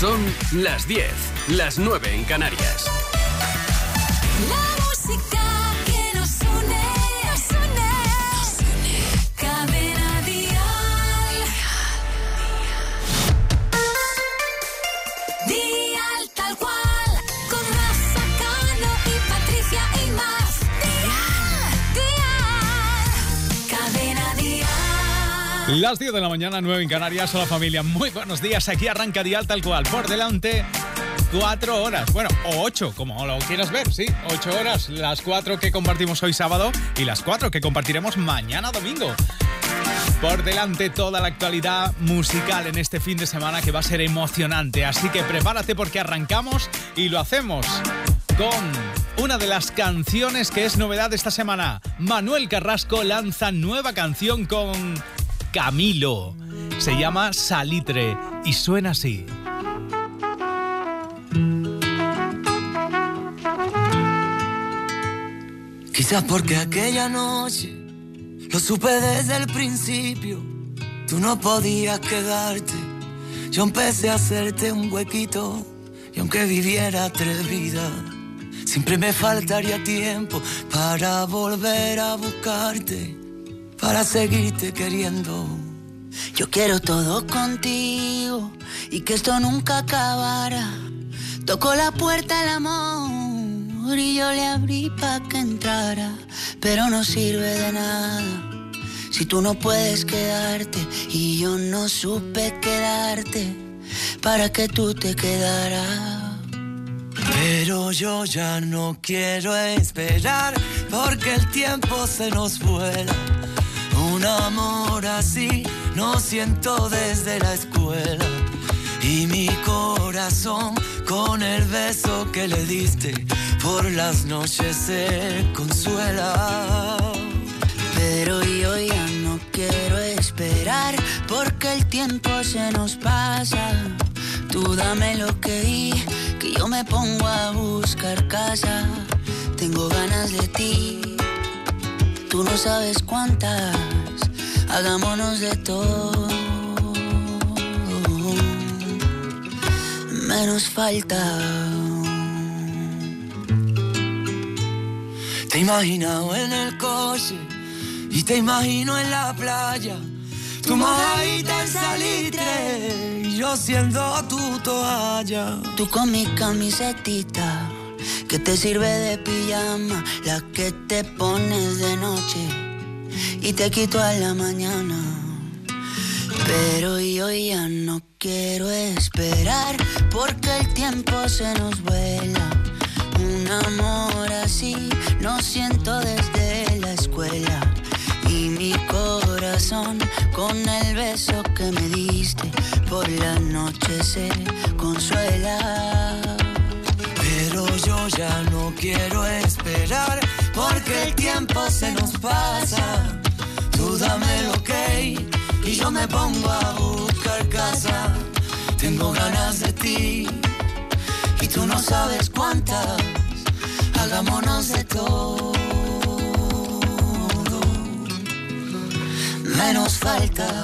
Son las 10, las 9 en Canarias. La música que nos une, Cadena Dial. Dial tal cual, con Rafa Cano y Patricia y más. Dial, Cadena Dial. Las 10 de la mañana, 9 en Canarias. Hola familia, muy buenos días. Aquí arranca Dial tal cual. Por delante 4 horas, bueno, o 8, como lo quieras ver, sí, 8 horas, las 4 que compartimos hoy sábado y las 4 que compartiremos mañana domingo. Por delante toda la actualidad musical en este fin de semana que va a ser emocionante, así que prepárate porque arrancamos y lo hacemos con una de las canciones que es novedad esta semana. Manuel Carrasco lanza nueva canción con Camilo, se llama Salitre y suena así. Quizás porque aquella noche lo supe desde el principio. Tú no podías quedarte. Yo empecé a hacerte un huequito. Y aunque viviera 3 vidas, siempre me faltaría tiempo para volver a buscarte, para seguirte queriendo. Yo quiero todo contigo y que esto nunca acabara. Tocó la puerta el amor y yo le abrí pa' que entrara, pero no sirve de nada si tú no puedes quedarte y yo no supe quedarte para que tú te quedaras. Pero yo ya no quiero esperar porque el tiempo se nos vuela. Un amor así no siento desde la escuela. Y mi corazón con el beso que le diste por las noches se consuela. Pero yo ya no quiero esperar porque el tiempo se nos pasa. Tú dame lo que yo me pongo a buscar casa. Tengo ganas de ti, tú no sabes cuántas. Hagámonos de todo, menos falta. Te he imaginado en el coche y te imagino en la playa. Tu mojadita en salitre y yo siendo tu toalla. Tú con mi camisetita que te sirve de pijama, la que te pones de noche y te quito a la mañana. Pero yo ya no quiero esperar porque el tiempo se nos vuela. Un amor así no siento desde la escuela. Y mi corazón con el beso que me diste por la noche se consuela. Pero yo ya no quiero esperar porque el tiempo se nos pasa. Tú dame lo que y yo me pongo a buscar casa. Tengo ganas de ti y tú no sabes cuántas. Hagámonos de todo, menos falta.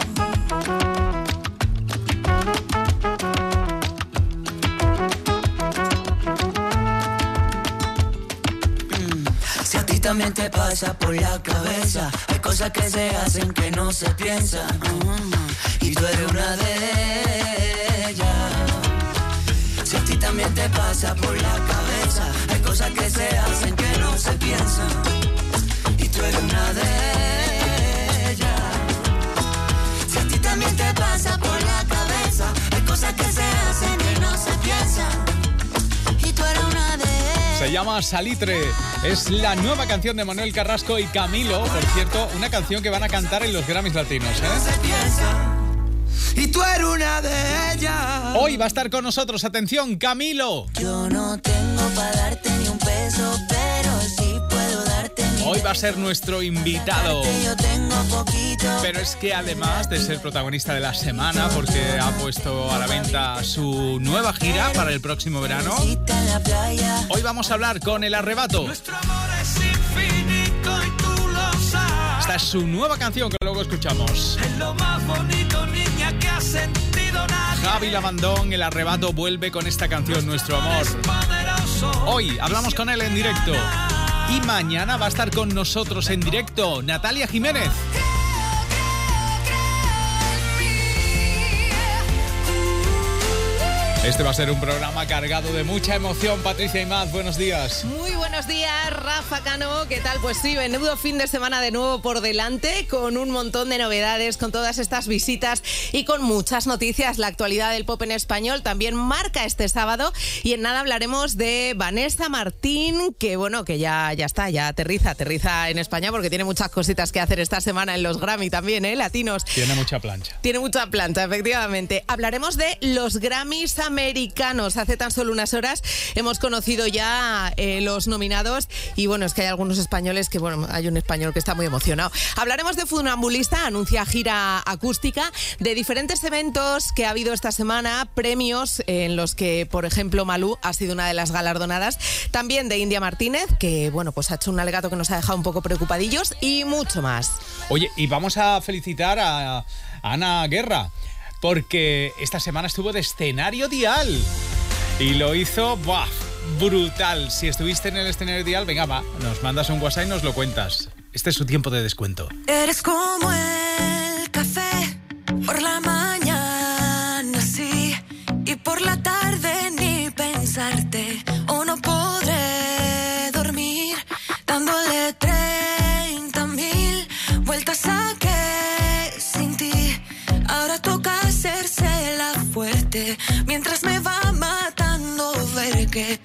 Si a ti también te pasa por la cabeza, hay cosas que se hacen que no se piensan, y tú eres una de ellas. Si a ti también te pasa por la cabeza, hay cosas que se hacen que no se piensan, y tú eres una de ellas. Si a ti también te pasa por la cabeza, hay cosas que se hacen que no se piensan, y tú eres una de ellas. Se llama Salitre, es la nueva canción de Manuel Carrasco y Camilo, por cierto, una canción que van a cantar en los Grammys Latinos, Y tú eres una de ellas. Hoy va a estar con nosotros, atención, Camilo. Yo no tengo para darte ni un peso, pero sí puedo darte mi. Hoy va a ser nuestro invitado. Yo tengo poquito. Pero es que además de ser protagonista de la semana, porque ha puesto a la venta su nueva gira para el próximo verano, hoy vamos a hablar con El Arrebato. Nuestro amor es infinito y tú lo sabes. Está a su nueva canción que luego escuchamos. Es lo más bonito, niña, que ha sentido nadie. Javi Labandón, El Arrebato, vuelve con esta canción, Nuestro Amor. Hoy hablamos con él en directo y mañana va a estar con nosotros en directo Natalia Jiménez. Este va a ser un programa cargado de mucha emoción. Patricia Imaz, buenos días. Muy buenos días, Rafa Cano. ¿Qué tal? Pues sí, menudo fin de semana de nuevo por delante, con un montón de novedades, con todas estas visitas y con muchas noticias. La actualidad del pop en español también marca este sábado y en nada hablaremos de Vanessa Martín, que bueno, que ya está, ya aterriza en España porque tiene muchas cositas que hacer esta semana en los Grammy también, latinos. Tiene mucha plancha. Tiene mucha plancha, efectivamente. Hablaremos de los Grammys americanos. Hace tan solo unas horas hemos conocido ya los nominados y bueno, es que hay algunos españoles que, bueno, hay un español que está muy emocionado. Hablaremos de Funambulista, anuncia gira acústica, de diferentes eventos que ha habido esta semana, premios en los que, por ejemplo, Malú ha sido una de las galardonadas, también de India Martínez, que bueno, pues ha hecho un alegato que nos ha dejado un poco preocupadillos y mucho más. Oye, y vamos a felicitar a Ana Guerra, porque esta semana estuvo de escenario Dial y lo hizo brutal. Si estuviste en el escenario Dial, venga, nos mandas un WhatsApp y nos lo cuentas. Este es su tiempo de descuento. Eres como el café, por la mañana sí, y por la tarde ni pensarte, o no podré dormir, dándole 30,000 vueltas a que sin ti. Ahora toca hacerse la fuerte, mientras me va matando ver que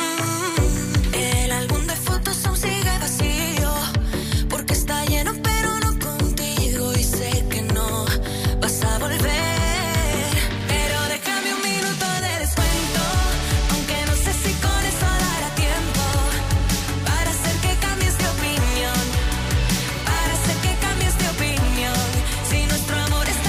el álbum de fotos aún sigue vacío, porque está lleno pero no contigo, y sé que no vas a volver. Pero déjame un minuto de descuento, aunque no sé si con eso dará tiempo, para hacer que cambies de opinión, para hacer que cambies de opinión. Si nuestro amor está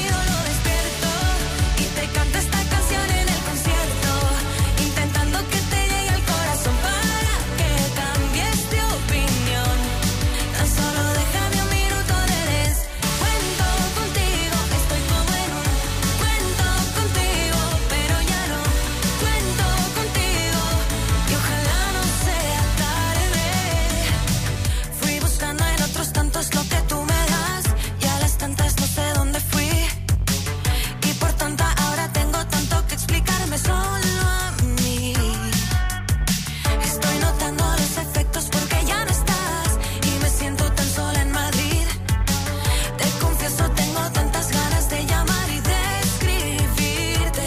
canta esta canción en el concierto, intentando que te llegue al corazón para que cambies de opinión. Tan solo déjame un minuto de descuento contigo. Estoy como en un cuento contigo, pero ya no cuento contigo, y ojalá no sea tarde. Fui buscando en otros tantos lo que tú me das, y a las tantas no sé dónde fui, y por tonta tengo tanto que explicarme solo a mí. Estoy notando los efectos porque ya no estás, y me siento tan sola en Madrid. Te confieso, tengo tantas ganas de llamar y de escribirte.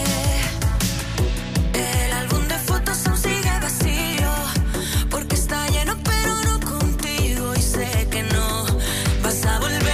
El álbum de fotos aún sigue vacío, porque está lleno pero no contigo, y sé que no vas a volver.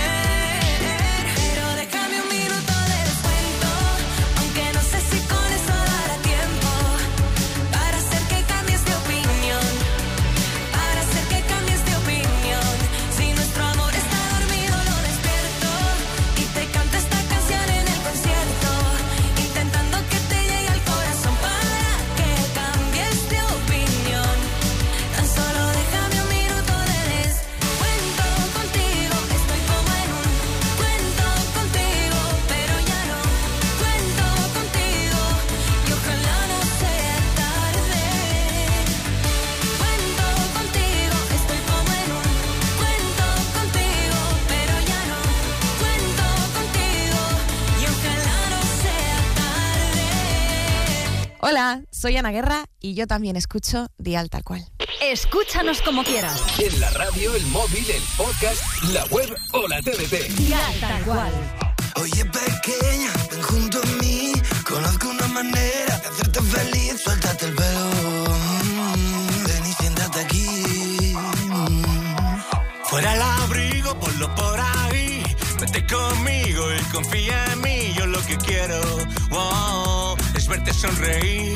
Hola, soy Ana Guerra y yo también escucho Dial Tal Cual. Escúchanos como quieras. En la radio, el móvil, el podcast, la web o la TDT. Dial Tal Cual. Oye, pequeña, ven junto a mí. Conozco una manera de hacerte feliz. Suéltate el pelo. Ven y siéntate aquí. Fuera el abrigo, ponlo por ahí. Vete conmigo y confía en mí. Yo lo que quiero, es verte sonreír.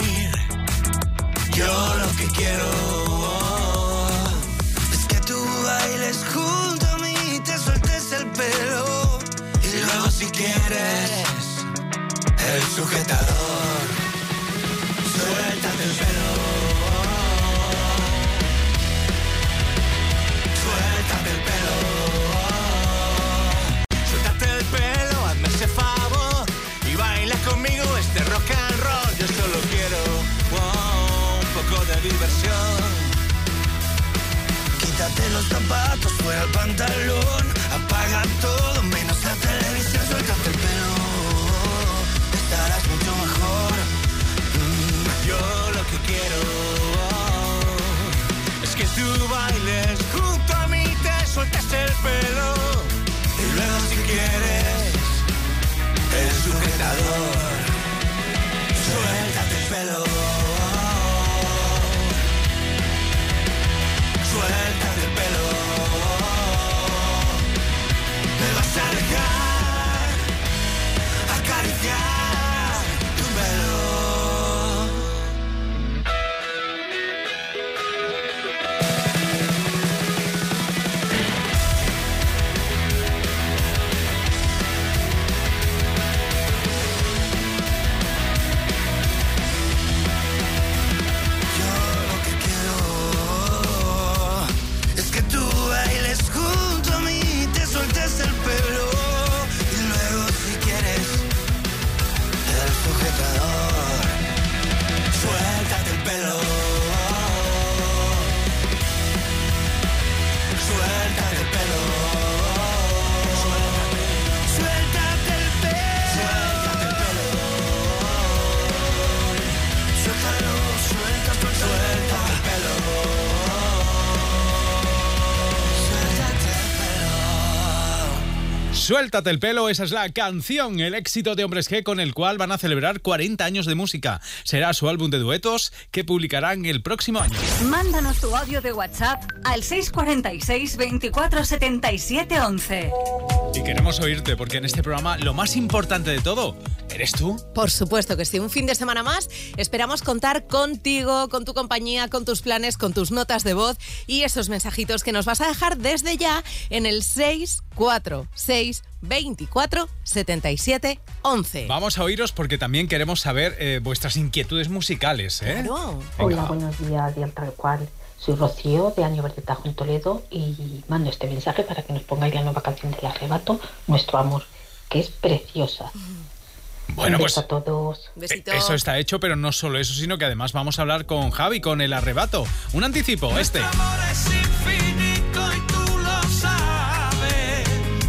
Yo lo que quiero, es que tú bailes junto a mí, te sueltes el pelo. Y luego si quieres, el sujetador. Suéltate el pelo. Suéltate el pelo. Suéltate el pelo, esa es la canción, el éxito de Hombres G con el cual van a celebrar 40 años de música. Será su álbum de duetos que publicarán el próximo año. Mándanos tu audio de WhatsApp al 646 24 77 11. Y queremos oírte porque en este programa lo más importante de todo eres tú. Por supuesto que sí, un fin de semana más. Esperamos contar contigo, con tu compañía, con tus planes, con tus notas de voz y esos mensajitos que nos vas a dejar desde ya en el 646 24 77 11. Vamos a oíros porque también queremos saber vuestras inquietudes musicales, ¿eh? Claro. Hola, buenos días, Dial Tal Cual. Soy Rocío, de Año Verde Tajo en Toledo, y mando este mensaje para que nos pongáis la nueva canción del Arrebato, Nuestro Amor, que es preciosa. Bueno, pues a todos. Eso está hecho, pero no solo eso, sino que además vamos a hablar con Javi, con El Arrebato. Un anticipo, este. Nuestro amor es infinito y tú lo sabes.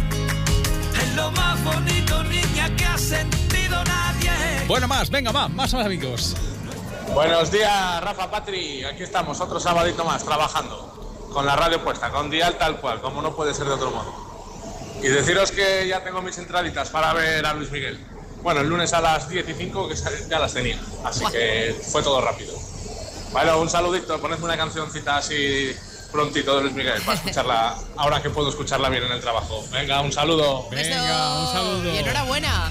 Es lo más bonito, niña, que ha sentido nadie. Bueno, venga, más amigos. Buenos días, Rafa, Patri. Aquí estamos, otro sabadito más, trabajando. Con la radio puesta, con Dial Tal Cual, como no puede ser de otro modo. Y deciros que ya tengo mis entraditas para ver a Luis Miguel. Bueno, el lunes a las 10:05, que ya las tenía. Así que fue todo rápido. Bueno, un saludito, ponedme una cancioncita así prontito de Luis Miguel para escucharla ahora que puedo escucharla bien en el trabajo. Venga, un saludo. Venga, un saludo. Y enhorabuena.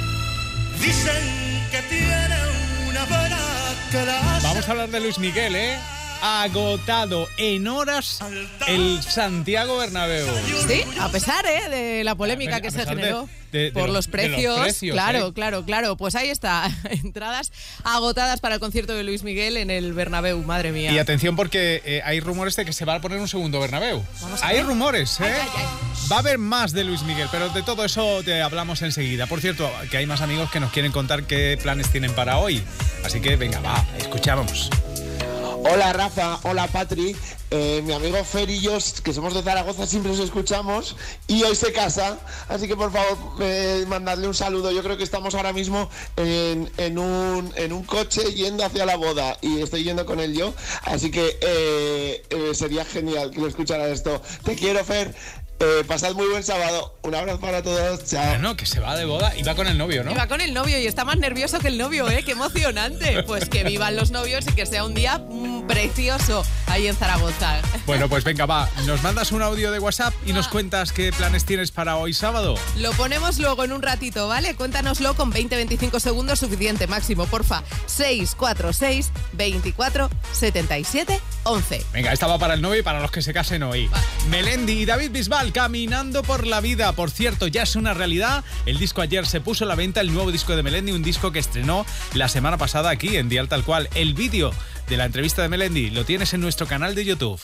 Dicen que tiene una buena clase. Vamos a hablar de Luis Miguel, ¿eh? Agotado en horas el Santiago Bernabéu. Sí, a pesar de la polémica que se generó por los precios. Claro. Pues ahí está, entradas agotadas para el concierto de Luis Miguel en el Bernabéu, madre mía. Y atención porque hay rumores de que se va a poner un segundo Bernabéu. Hay rumores, ¿eh? Ay. Va a haber más de Luis Miguel, pero de todo eso te hablamos enseguida. Por cierto, que hay más amigos que nos quieren contar qué planes tienen para hoy. Así que venga, escuchamos. Hola Rafa, hola Patri, mi amigo Fer y yo, que somos de Zaragoza, siempre os escuchamos y hoy se casa, así que por favor mandadle un saludo. Yo creo que estamos ahora mismo en un coche yendo hacia la boda y estoy yendo con él yo, así que sería genial que lo escuchara esto. Te quiero, Fer. Pasad muy buen sábado. Un abrazo para todos. Chao. Bueno, que se va de boda y va con el novio, ¿no? Y va con el novio y está más nervioso que el novio, ¿eh? ¡Qué emocionante! Pues que vivan los novios y que sea un día precioso ahí en Zaragoza. Bueno, pues venga, nos mandas un audio de WhatsApp y nos cuentas qué planes tienes para hoy sábado. Lo ponemos luego en un ratito, ¿vale? Cuéntanoslo con 20-25 segundos suficiente, máximo, porfa. 646 24 77 11. Venga, esta va para el novio y para los que se casen hoy. Melendi y David Bisbal, Caminando por la Vida. Por cierto, ya es una realidad. El disco ayer se puso a la venta, el nuevo disco de Melendi, un disco que estrenó la semana pasada aquí en Dial Tal Cual. El vídeo de la entrevista de Melendi lo tienes en nuestro canal de YouTube.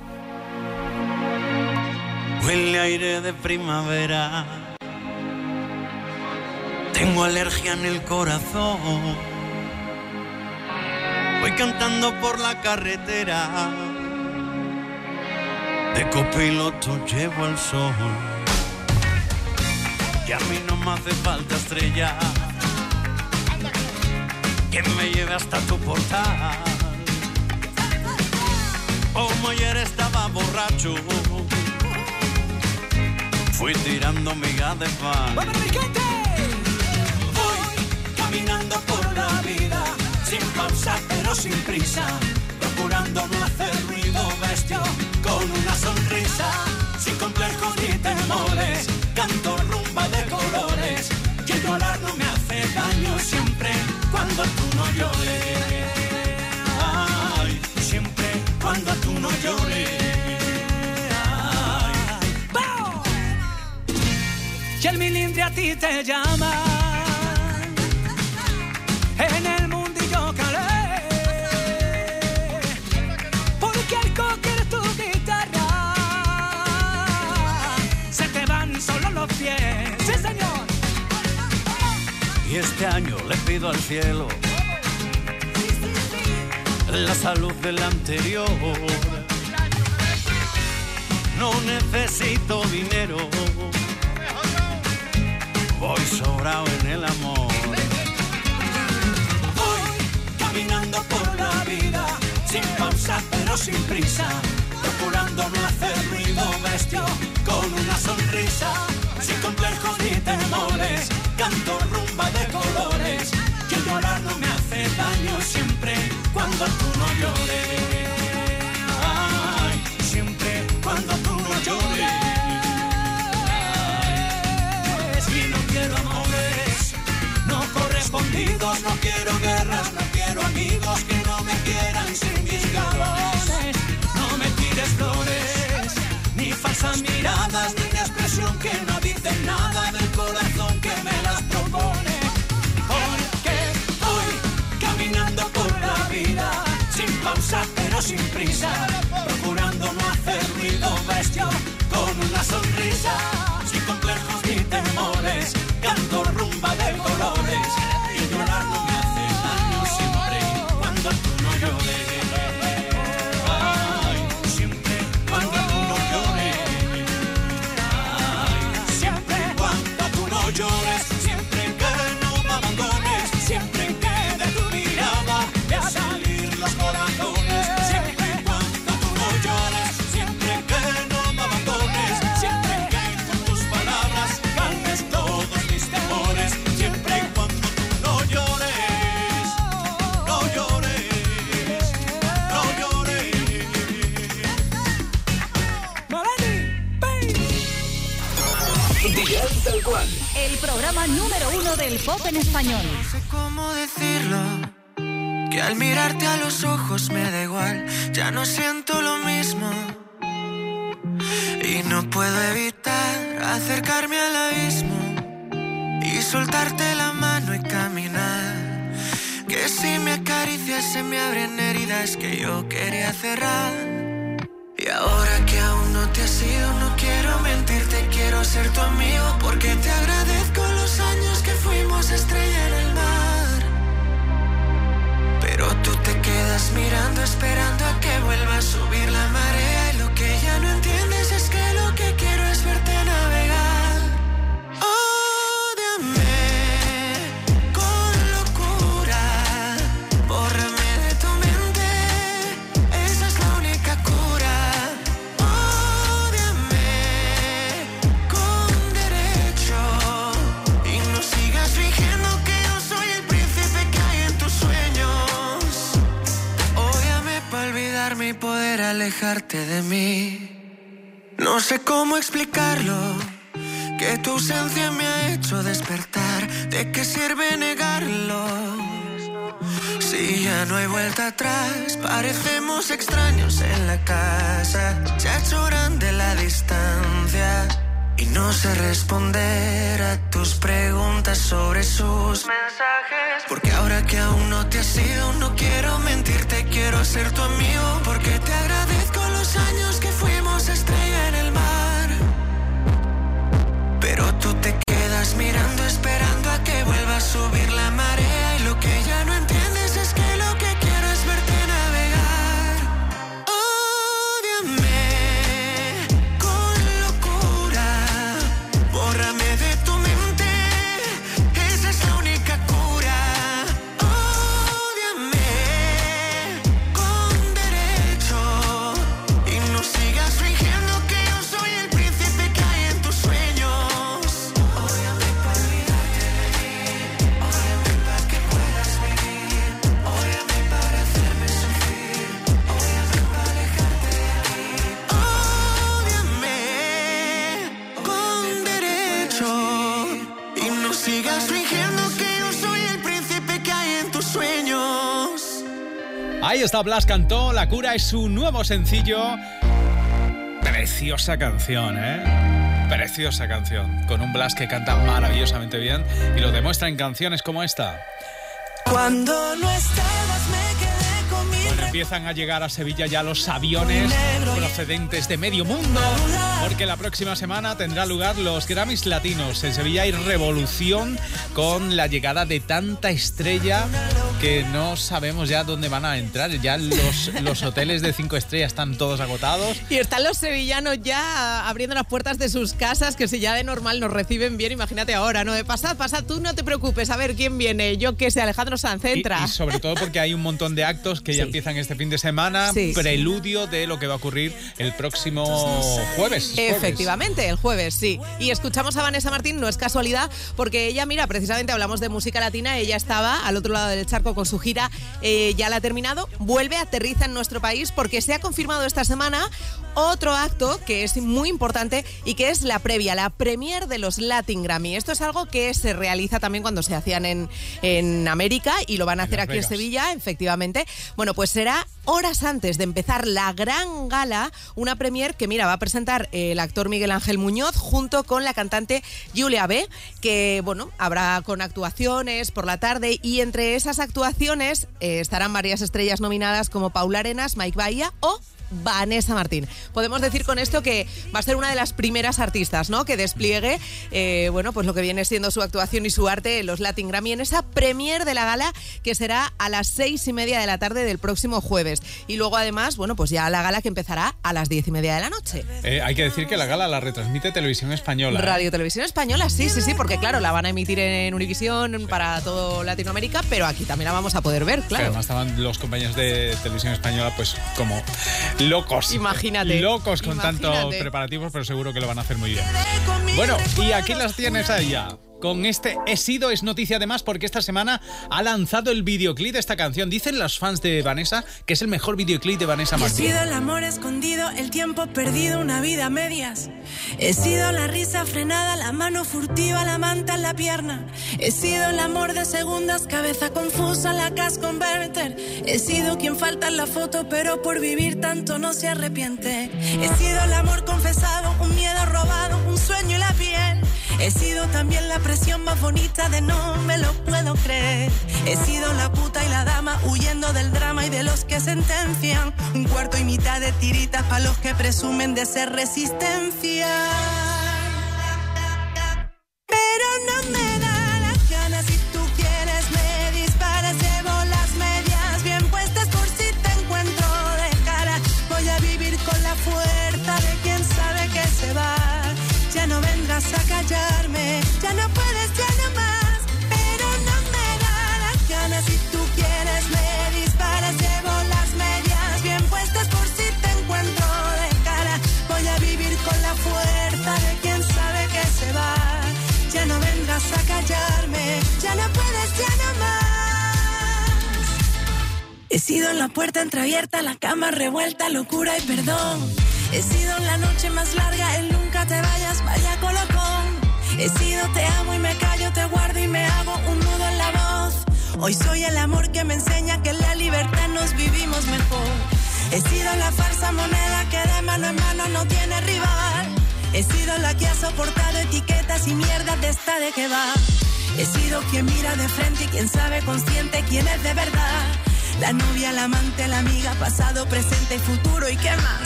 Huele aire de primavera. Tengo alergia en el corazón. Voy cantando por la carretera. De copiloto llevo el sol. Y a mí no me hace falta estrella que me lleve hasta tu portal. Como ayer estaba borracho, fui tirando migas de pan. Voy caminando por la vida, sin pausa pero sin prisa, procurando no hacer ruido bestia, con una sonrisa, sin complejos ni temores, canto rumba de colores, que llorar no me hace daño siempre cuando tú no llores. Ay, siempre cuando tú no llores. Ay. ¡Wow! Y el milindre a ti te llama, en el mundillo calé, porque al coger tu guitarra se te van solo los pies. ¡Sí, señor! Y este año le pido al cielo la salud del anterior. No necesito dinero, voy sobrado en el amor. Caminando por la vida, sin pausa pero sin prisa, procurando no hacer ruido bestia, con una sonrisa, sin llores. Ay, siempre cuando tú no llores. Y no quiero amores no correspondidos, no quiero guerras, no quiero amigos que no me quieran sin mis galones. No me tires flores, ni falsas miradas, ni una expresión que no dice nada del corazón que me las propone. Porque voy caminando por la vida, sin pausa pero sin prisa, procurando no hacer ruido bestia, con una sonrisa, sin complejos ni temores, canto rumba de colores, y llorar no me hace daño siempre cuando tú no llores. Ay, siempre cuando tú no llores. Ay, siempre cuando tú no llores. Siempre que no me abandones. Siempre que de tu mirada vea salir los corazones. Siempre cuando tú no llores. Siempre que no me abandones. Siempre que con tus palabras calmes todos mis temores. Siempre cuando tú no llores. No llores. No llores. Dial Tal Cual. El programa número 1 del pop en español. No sé cómo decirlo, que al mirarte a los ojos me da igual, ya no siento lo mismo. Y no puedo evitar acercarme al abismo y soltarte la mano y caminar. Que si me acaricias se me abren heridas que yo quería cerrar. Y ahora que aún no te has ido, no quiero mentirte, quiero ser tu amigo, porque te agradezco los años que fuimos estrella en el mar. Pero tú te quedas mirando, esperando a que vuelva a subir la marea, y lo que ya no entiendes es que lo que quiero es verte navegar. Ódiame con locura, bórrame de tu mente, esa es la única cura. Ódiame con derecho y no sigas fingiendo que yo soy el príncipe que hay en tus sueños. Ódiame para olvidarme y poder alejarte de mí. No sé cómo explicarlo, que tu ausencia me ha hecho despertar. ¿De qué sirve negarlo? Si ya no hay vuelta atrás, parecemos extraños en la casa. Se ha hecho grande la distancia y no sé responder a tus preguntas sobre sus mensajes. Porque ahora que aún no te has ido, no quiero mentirte, quiero ser tu amigo, porque te agradezco los años que fuimos estrella en el mar. Pero tú te quedas mirando, esperando a que vuelva a subir la marea, y lo que ya no entiendes es que lo que quiero es verte navegar. Ódiame con locura, bórrame de tu mente, esa es la única cura. Ódiame con derecho y no sigas fingiendo que yo soy el príncipe que hay en tus sueños. Ódiame para olvidarte de mí, ódiame para que puedas vivir, ódiame para hacerme sufrir, ódiame para alejarte de mí. Ódiame con derecho y no sigas fingiendo que yo soy el príncipe que hay en tus sueños. Ahí está, Blas cantó La Cura, es su nuevo sencillo. Preciosa canción, ¿eh? Preciosa canción, con un Blas que canta maravillosamente bien y lo demuestra en canciones como esta. Cuando no estabas me quedé con mi Bueno, empiezan a llegar a Sevilla ya los aviones procedentes de medio mundo, porque la próxima semana tendrá lugar los Grammys Latinos. En Sevilla hay revolución con la llegada de tanta estrella que no sabemos ya dónde van a entrar. Ya los hoteles de 5 estrellas están todos agotados. Y están los sevillanos ya abriendo las puertas de sus casas, que si ya de normal nos reciben bien, imagínate ahora, ¿no? Pasad, tú no te preocupes, a ver quién viene. Yo qué sé, Alejandro Sanz, entra. Y sobre todo porque hay un montón de actos que ya empiezan este fin de semana, preludio de lo que va a ocurrir el próximo jueves. Efectivamente, el jueves, sí. Y escuchamos a Vanessa Martín, no es casualidad, porque ella, mira, precisamente hablamos de música latina, ella estaba al otro lado del charco con su gira ya la ha terminado, vuelve, aterriza en nuestro país porque se ha confirmado esta semana otro acto que es muy importante y que es la previa, la premier de los Latin Grammy. Esto es algo que se realiza también cuando se hacían en América y lo van a hacer aquí en Sevilla, efectivamente. Bueno, pues será horas antes de empezar la gran gala, una premier que, mira, va a presentar el actor Miguel Ángel Muñoz junto con la cantante Julia B, que, bueno, habrá con actuaciones por la tarde y entre esas actuaciones estarán varias estrellas nominadas como Paula Arenas, Mike Bahía o Vanessa Martín. Podemos decir con esto que va a ser una de las primeras artistas, ¿no?, que despliegue bueno, pues lo que viene siendo su actuación y su arte en los Latin Grammy en esa premier de la gala que será a las 6:30 de la tarde del próximo jueves. Y luego además, bueno, pues ya la gala que empezará a las 10:30 de la noche. Hay que decir que la gala la retransmite Televisión Española. Radio Televisión Española, sí, porque claro, la van a emitir en Univisión para todo Latinoamérica, pero aquí también la vamos a poder ver, claro. Además estaban los compañeros de Televisión Española pues como locos. Imagínate. Locos con tantos preparativos, pero seguro que lo van a hacer muy bien. Bueno, y aquí las tienes a ella. Con este He sido, es noticia además porque esta semana ha lanzado el videoclip de esta canción. Dicen los fans de Vanessa que es el mejor videoclip de Vanessa Martín. He sido el amor escondido, el tiempo perdido, una vida a medias. He sido la risa frenada, la mano furtiva, la manta en la pierna. He sido el amor de segundas, cabeza confusa, la cash converter. He sido quien falta en la foto, pero por vivir tanto no se arrepiente. He sido el amor confesado, un miedo robado, un sueño y la piel. He sido también la presión más bonita de no me lo puedo creer. He sido la puta y la dama huyendo del drama y de los que sentencian. Un cuarto y mitad de tiritas para los que presumen de ser resistencia. Pero no me da las ganas, si tú quieres me disparas, llevo las medias bien puestas por si te encuentro de cara. Voy a vivir con la fuerza de quien sabe que se va. Ya no vendrás a callarme, ya no puedes, ya no más. Pero no me da las ganas, si tú quieres me disparas. Llevo las medias bien puestas por si te encuentro de cara. Voy a vivir con la fuerza de quien sabe que se va. Ya no vendrás a callarme, ya no puedes, ya no más. He sido la puerta entreabierta, la cama revuelta, locura y perdón. He sido la noche más larga, el nunca te vayas, vaya colocón. He sido te amo y me callo, te guardo y me hago un nudo en la voz. Hoy soy el amor que me enseña que en la libertad nos vivimos mejor. He sido la falsa moneda que de mano en mano no tiene rival. He sido la que ha soportado etiquetas y mierdas de esta de que va. He sido quien mira de frente y quien sabe consciente quién es de verdad. La novia, la amante, la amiga, pasado, presente y futuro y qué más.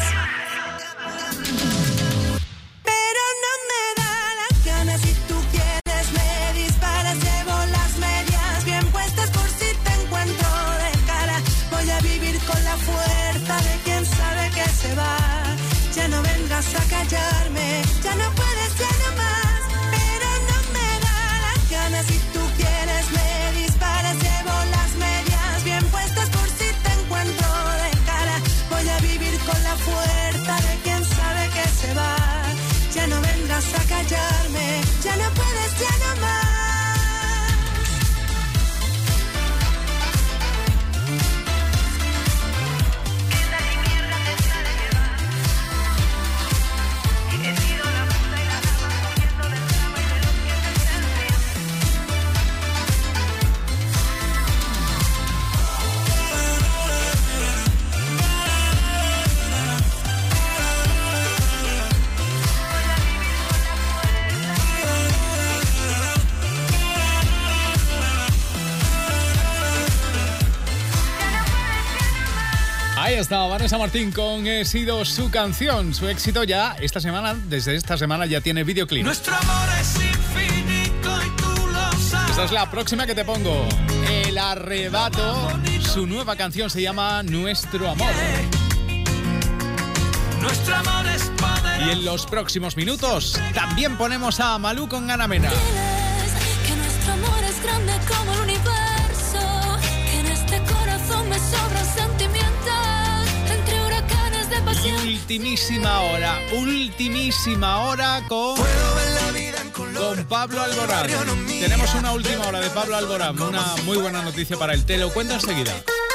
Pero no me da las ganas, si tú quieres me disparas. Llevo las medias bien puestas por si te encuentro de cara. Voy a vivir con la fuerza de quien sabe que se va. Ya no vengas a callarme, ya no puedes, ya no más. Pero no me da las ganas, si tú quieres me disparas. Llevo las medias bien puestas por si te encuentro de cara. Voy a vivir con la fuerza de quien sabe que se va. Ya no vengas a callarme, ya no puedes, ya no más. Ahí está Vanessa Martín con He sido su canción. Su éxito ya esta semana, desde esta semana ya tiene videoclip. Nuestro amor es infinito y tú lo sabes. Esta es la próxima que te pongo. El Arrebato. Su nueva canción se llama Nuestro Amor. Nuestro amor es poderoso. Y en los próximos minutos también ponemos a Malú con Ana Mena. Que nuestro amor es grande como el universo, que en este corazón me sobran sentimientos entre huracanes de pasión. Ultimísima hora con Pablo Alborán. Tenemos una última hora de Pablo Alborán, una muy buena noticia para él. Te lo cuento enseguida.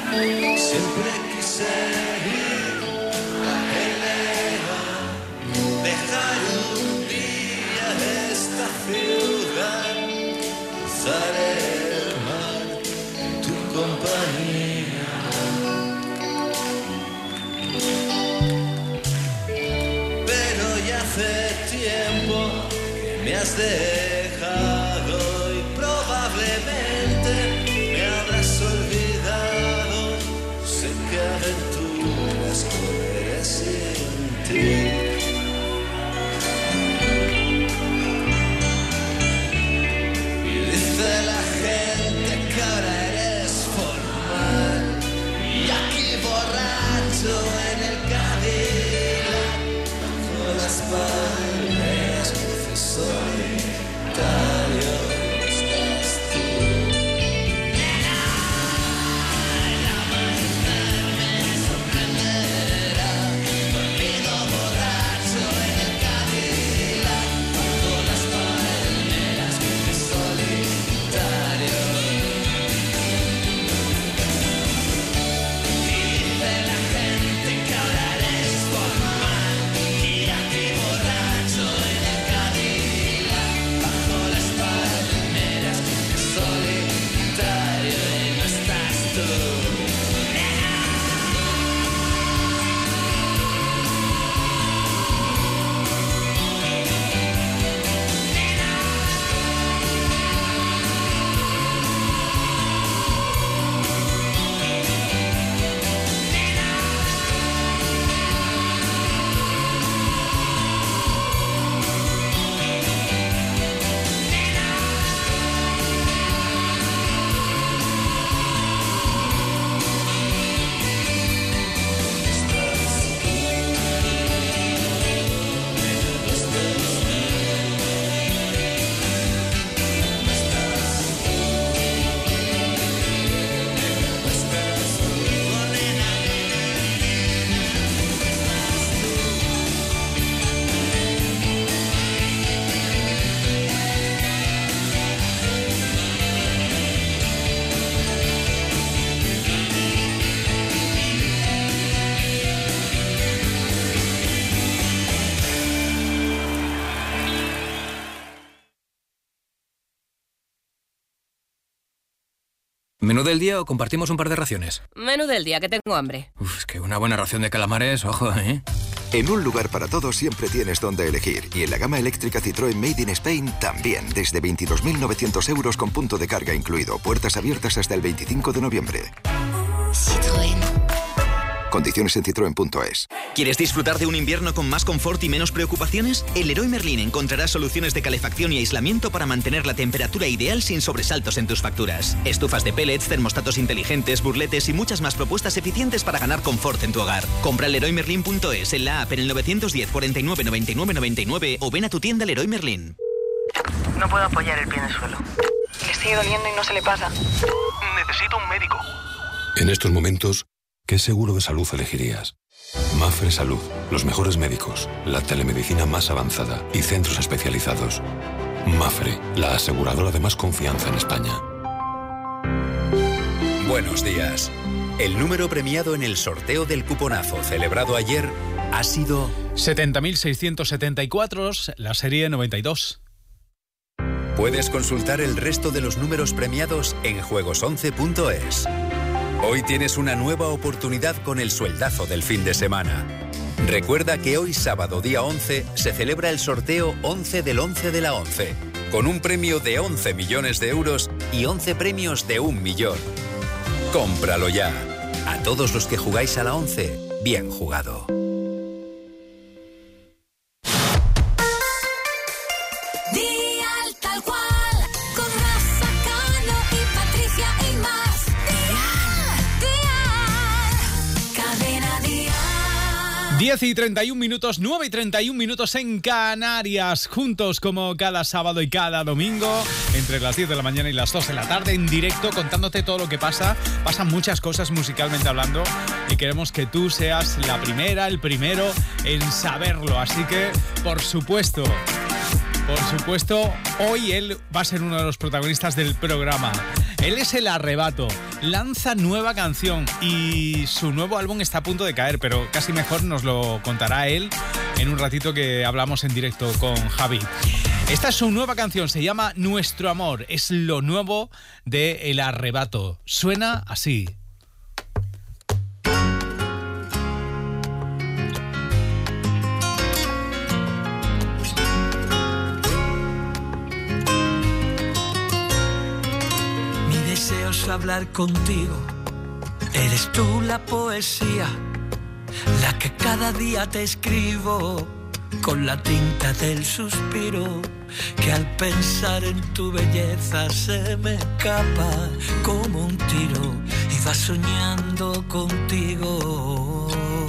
Siempre quise ir a Helena, dejar un día esta ciudad, cruzar el mar, tu compañía. Pero ya hace tiempo que me has dejado y probablemente me habrás olvidado. Sé que aventuras correré sin ti. Y dice la gente que ahora eres formal y aquí borracho en el Cadillac, bajo las palmeras, cruces solitario. ¿Menú del día o compartimos un par de raciones? Menú del día, que tengo hambre. Es que una buena ración de calamares, ojo, ¿eh? En un lugar para todos siempre tienes donde elegir. Y en la gama eléctrica Citroën Made in Spain también. Desde 22.900 euros con punto de carga incluido. Puertas abiertas hasta el 25 de noviembre. Citroën. Condiciones en citroen.es. ¿Quieres disfrutar de un invierno con más confort y menos preocupaciones? En Leroy Merlin encontrarás soluciones de calefacción y aislamiento para mantener la temperatura ideal sin sobresaltos en tus facturas. Estufas de pellets, termostatos inteligentes, burletes y muchas más propuestas eficientes para ganar confort en tu hogar. Compra en leroymerlin.es, en la app, en el 910 49 99 99 o ven a tu tienda Leroy Merlin. No puedo apoyar el pie en el suelo. Le sigue doliendo y no se le pasa. Necesito un médico. En estos momentos, ¿qué seguro de salud elegirías? Mapfre Salud, los mejores médicos, la telemedicina más avanzada y centros especializados. Mapfre, la aseguradora de más confianza en España. Buenos días. El número premiado en el sorteo del cuponazo celebrado ayer ha sido 70.674, la serie 92. Puedes consultar el resto de los números premiados en juegos11.es. Hoy tienes una nueva oportunidad con el sueldazo del fin de semana. Recuerda que hoy sábado día 11 se celebra el sorteo 11 del 11 de la 11, con un premio de 11 millones de euros y 11 premios de 1 millón. ¡Cómpralo ya! A todos los que jugáis a la 11, bien jugado. Tal cual, con Rafa, Cano y Patricia y más. Cadena Dial. 10 y 31 minutos, 9 y 31 minutos en Canarias, juntos como cada sábado y cada domingo, entre las 10 de la mañana y las 2 de la tarde, en directo, contándote todo lo que pasa. Pasan muchas cosas musicalmente hablando y queremos que tú seas la primera, el primero en saberlo. Así que, por supuesto, hoy él va a ser uno de los protagonistas del programa. Él es El Arrebato, lanza nueva canción y su nuevo álbum está a punto de caer, pero casi mejor nos lo contará él en un ratito que hablamos en directo con Javi. Esta es su nueva canción, se llama Nuestro Amor, es lo nuevo de El Arrebato. Suena así. Hablar contigo, eres tú la poesía, la que cada día te escribo con la tinta del suspiro, que al pensar en tu belleza se me escapa como un tiro y va soñando contigo.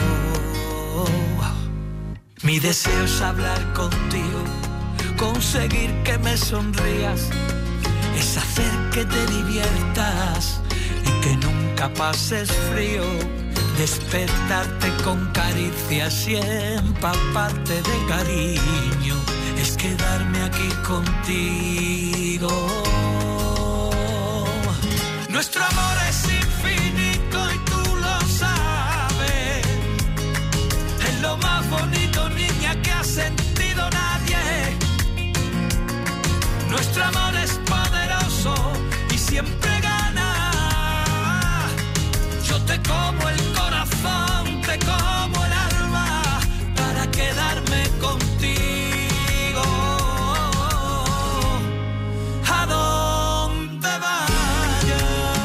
Mi deseo es hablar contigo, conseguir que me sonrías, es hacer que te diviertas y que nunca pases frío, despertarte con caricias y empaparte de cariño, es quedarme aquí contigo. Nuestro amor es infinito y tú lo sabes, es lo más bonito, niña, que ha sentido nadie. Nuestro amor es poderoso y siempre gana. Yo te como el corazón, te como el alma, para quedarme contigo. A donde vayas.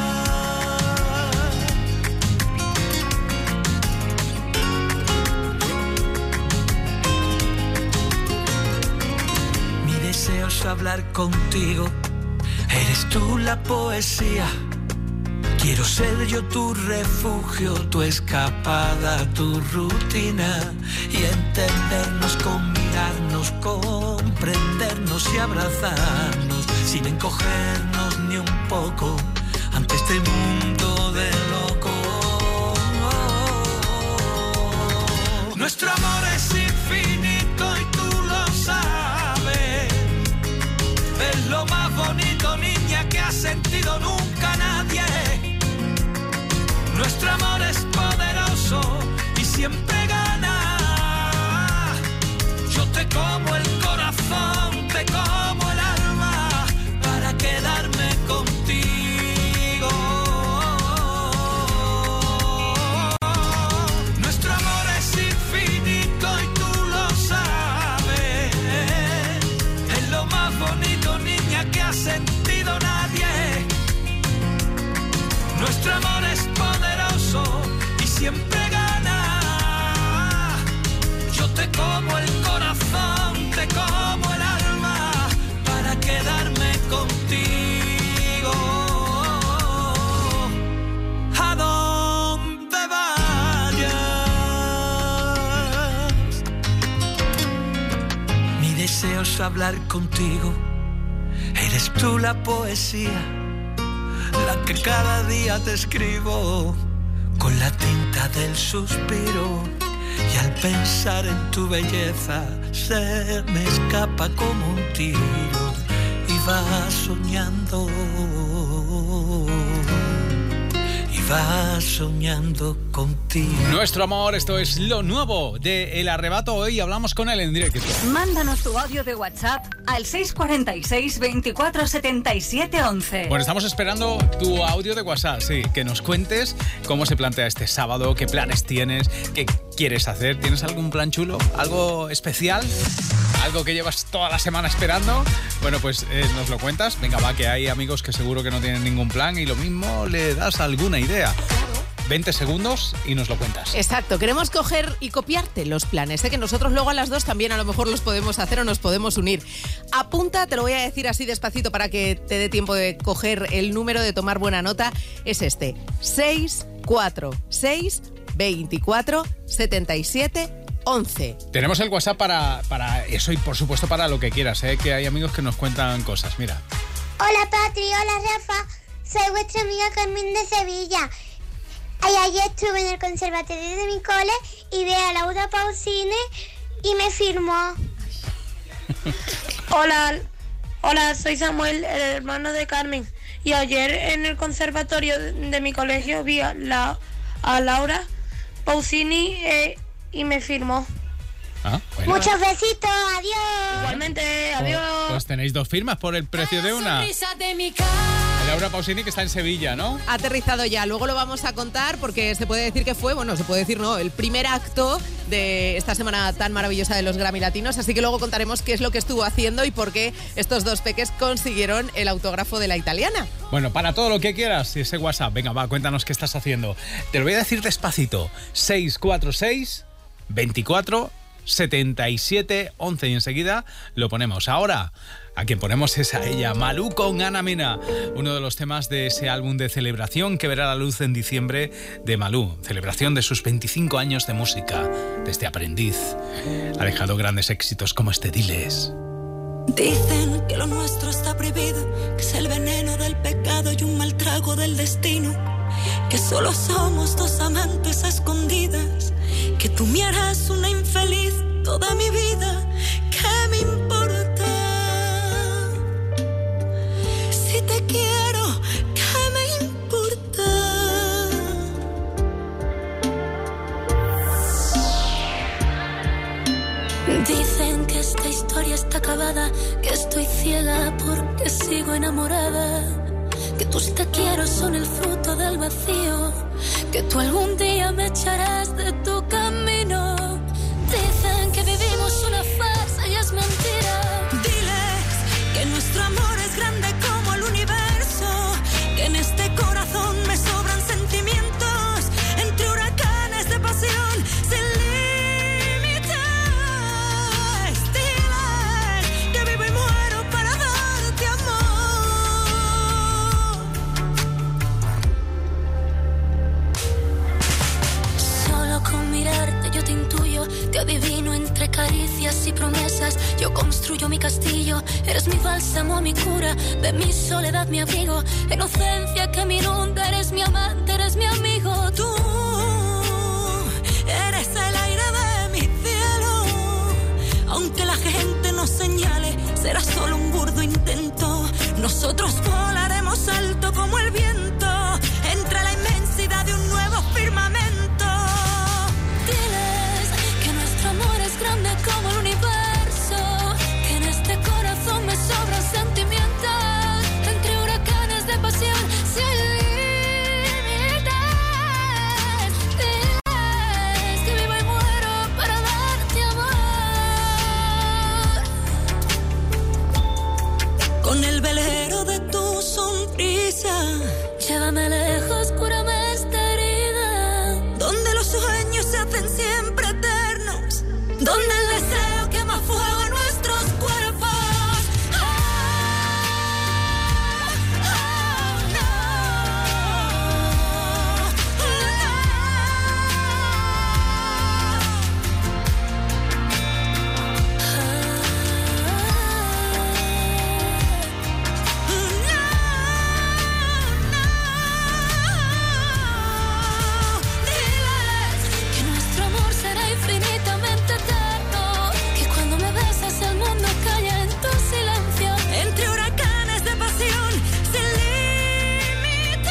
Mi deseo es hablar contigo, eres tú la poesía, quiero ser yo tu refugio, tu escapada, tu rutina, y entendernos con mirarnos, comprendernos y abrazarnos, sin encogernos ni un poco ante este mundo de locos. Nuestro amor es infinito y tú lo sabes, es lo más bonito, niña, que ha sentido nunca nadie. Nuestro amor es poderoso y siempre gana. Yo te como el corazón, te como el alma, para quedarme contigo. Nuestro amor es infinito y tú lo sabes, es lo más bonito, niña, que ha sentido nadie. Nuestro amor es poderoso y siempre gana. Yo te como el corazón, te como el alma, para quedarme contigo. A donde vayas. Mi deseo es hablar contigo, eres tú la poesía, la que cada día te escribo con la tinta del suspiro, y al pensar en tu belleza se me escapa como un tiro y va soñando, y va soñando contigo. Nuestro amor, esto es lo nuevo de El Arrebato. Hoy hablamos con él en directo. Mándanos tu audio de WhatsApp al 646 24 77 11. Bueno, estamos esperando tu audio de WhatsApp, sí, que nos cuentes cómo se plantea este sábado, qué planes tienes, qué quieres hacer. ¿Tienes algún plan chulo? ¿Algo especial? ¿Algo que llevas toda la semana esperando? Bueno, pues nos lo cuentas. Venga, va, que hay amigos que seguro que no tienen ningún plan y lo mismo le das alguna idea. 20 segundos y nos lo cuentas. Exacto, queremos coger y copiarte los planes. Sé que nosotros luego a las 2 también a lo mejor los podemos hacer o nos podemos unir. Apunta, te lo voy a decir así despacito para que te dé tiempo de coger el número, de tomar buena nota. Es este: 646 24 77 11. Tenemos el WhatsApp para eso y por supuesto para lo que quieras, que hay amigos que nos cuentan cosas. Mira. Hola Patri, hola Rafa, soy vuestra amiga Carmen de Sevilla. Ayer estuve en el conservatorio de mi cole y vi a Laura Pausini y me firmó. Hola, soy Samuel, el hermano de Carmen, Y ayer en el conservatorio de mi colegio vi a Laura Pausini y me firmó. Bueno. Muchos besitos, adiós. Igualmente, adiós. Pues tenéis 2 firmas por el precio de una. Laura Pausini, que está en Sevilla, ¿no? Ha aterrizado ya, luego lo vamos a contar porque se puede decir que fue, bueno, se puede decir no, el primer acto de esta semana tan maravillosa de los Grammy Latinos, así que luego contaremos qué es lo que estuvo haciendo y por qué estos 2 peques consiguieron el autógrafo de la italiana. Bueno, para todo lo que quieras, ese WhatsApp, venga, va, cuéntanos qué estás haciendo. Te lo voy a decir despacito, 646 24 77 11 y enseguida lo ponemos. Ahora, a quien ponemos es a ella, Malú con Ana Mena, uno de los temas de ese álbum de celebración que verá la luz en diciembre de Malú, celebración de sus 25 años de música, desde aprendiz. Ha dejado grandes éxitos como este Diles. Dicen que lo nuestro está prohibido, que es el veneno del pecado y un mal trago del destino, que solo somos 2 amantes a escondidas, que tú me harás una infeliz toda mi vida. ¿Qué me importa? Si te quiero, ¿qué me importa? Dicen que esta historia está acabada, que estoy ciega porque sigo enamorada, que tus te quiero son el fruto del vacío, que tú algún día me echarás de tu camino. Dicen que vivimos una farsa y es mentira. Diles que nuestro amor es grande como el universo, que en este corazón me sobran sentimientos, entre huracanes de pasión sin límites. Diles que vivo y muero para darte amor. Solo con mirarte yo te intuyo, te adivino entre caricias y promesas. Yo construyo mi castillo, eres mi bálsamo, mi cura, de mi soledad mi abrigo, inocencia que me inunda, eres mi amante, eres mi amigo. Tú eres el aire de mi cielo, aunque la gente nos señale, será solo un burdo intento. Nosotros volaremos alto como el viento, entre la inmensidad de un nuevo firmamento. Amor es grande como el universo, que en este corazón me sobran sentimientos, entre huracanes de pasión sin límites. Diles que vivo y muero para darte amor. Con el velero de tu sonrisa, llévame lejos, cúrame esta herida, donde los sueños se hacen siempre eternos, donde el deseo quema fuego en nuestros cuerpos. Diles que nuestro amor será infinitamente eterno, que cuando me besas el mundo calla en tu silencio, entre huracanes de pasión sin límites.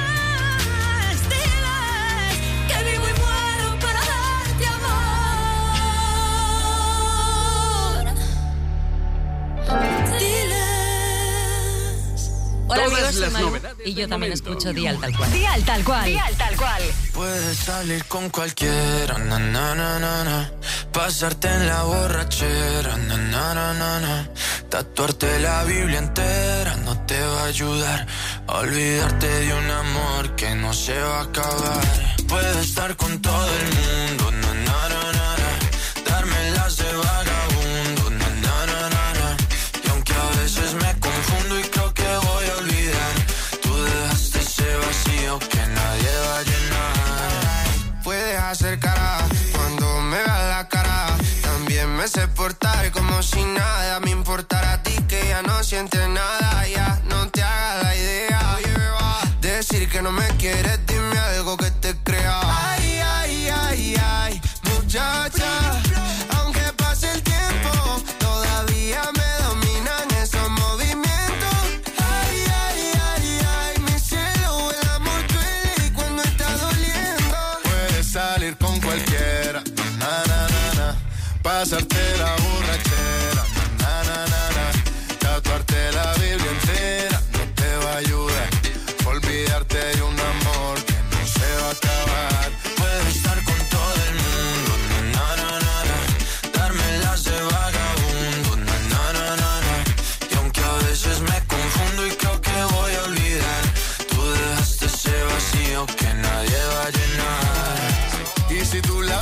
Diles que vivo y muero para darte amor. Diles. Hola amigos, soy Malu y yo también escucho Dial Tal Cual. Dial Tal Cual. Dial Tal Cual. Puedes salir con cualquiera, na, na, na, na, na. Pasarte en la borrachera, na, na, na, na, na. Tatuarte la Biblia entera no te va a ayudar a olvidarte de un amor que no se va a acabar. Puedes estar con todo el mundo, na, na, na, na, na. Darme las de vagabundo, na, na, na, na, na. Y aunque a veces me confundo y creo que voy a olvidar, tú dejaste ese vacío que nadie va a llenar. Puedes hacer cara cuando me veas la cara, también me sé portar como si nada me importara a ti, que ya no sientes nada, ya no te hagas la idea. Decir que no me quieres, dime algo que te crea. Ay, ay, ay, ay, muchacha, aunque pase el tiempo, todavía me dominan esos movimientos. Ay, ay, ay, salir con cualquiera, na, na, na, na. Pasarte la borrachera, na, na, na, na. Tatuarte la Biblia entera no te va a ayudar. Olvidarte de un amor que no se va a acabar. Puedes estar con todo el mundo, na, na, na, na. Darme las de vagabundo, na, na, na, na, na. Y aunque a veces me confundo y creo que voy a olvidar, tú dejaste ese vacío que nadie va a llenar. Y si tú la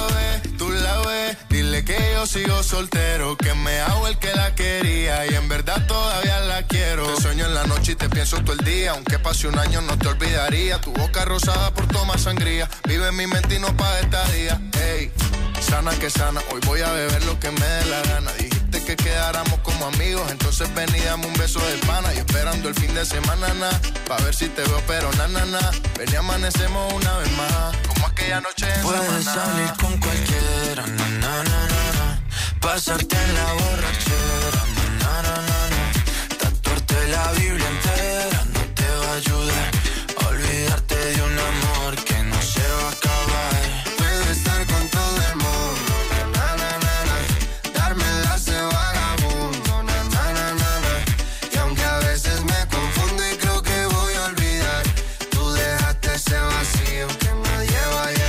ves, dile que yo sigo soltero, que me hago el que la quería y en verdad todavía la quiero. Te sueño en la noche y te pienso todo el día, aunque pase un año no te olvidaría. Tu boca rosada por tomar sangría, vive en mi mente y no pa' estadía. Ey, sana que sana, hoy voy a beber lo que me dé la gana. Dijiste que quedáramos como amigos, entonces ven y dame un beso de pana. Y esperando el fin de semana, na, pa' ver si te veo, pero na, na, na. Ven y amanecemos una vez más, como aquella noche en Puedes Samaná. salir con cualquiera, na, na, na, na, na. Pasarte en la borrachera, na, na, na, na. Tatuarte la Biblia entera no te va a ayudar. Olvidarte de un amor que no se va a acabar. Puedo estar con todo el mundo, na, na, na, na. Darme las de vagabundo, na, na, na, na, na. Y aunque a veces me confundo y creo que voy a olvidar, tú dejaste ese vacío que nadie va a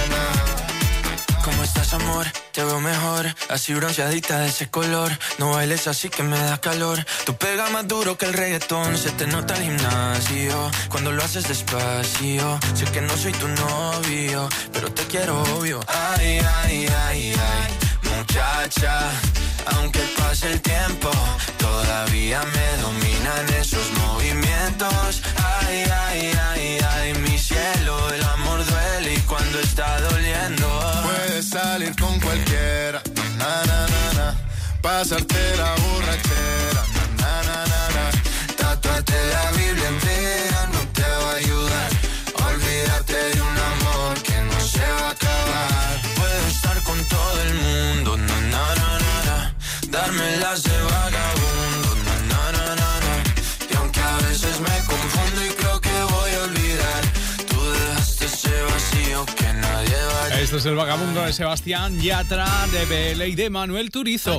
llenar. ¿Cómo estás, amor? Te veo mejor, así bronceadita de ese color. No bailes así que me da calor. Tú pegas más duro que el reggaetón, se te nota el gimnasio cuando lo haces despacio. Sé que no soy tu novio, pero te quiero obvio. Ay, ay, ay, ay, muchacha. Aunque pase el tiempo, todavía me dominan esos movimientos. Ay, ay, ay, ay, mi cielo, el amor duele y cuando está doliendo. Puedes salir con cualquiera, na, na, na, na. Pasarte la borrachera, na, na, na, na. Tatuarte la Biblia entera no te va a ayudar. Olvídate de un amor que no se va a acabar. Puedo estar con todo el mundo, na, na, na, na, na. Darme las de vagabundo, na, na, na, na, na. Y aunque a veces me confundo y creo que voy a olvidar, tú dejaste ese vacío que nadie va a llenar. Este es el vagabundo de Sebastián Yatra, de Bele y de Manuel Turizo.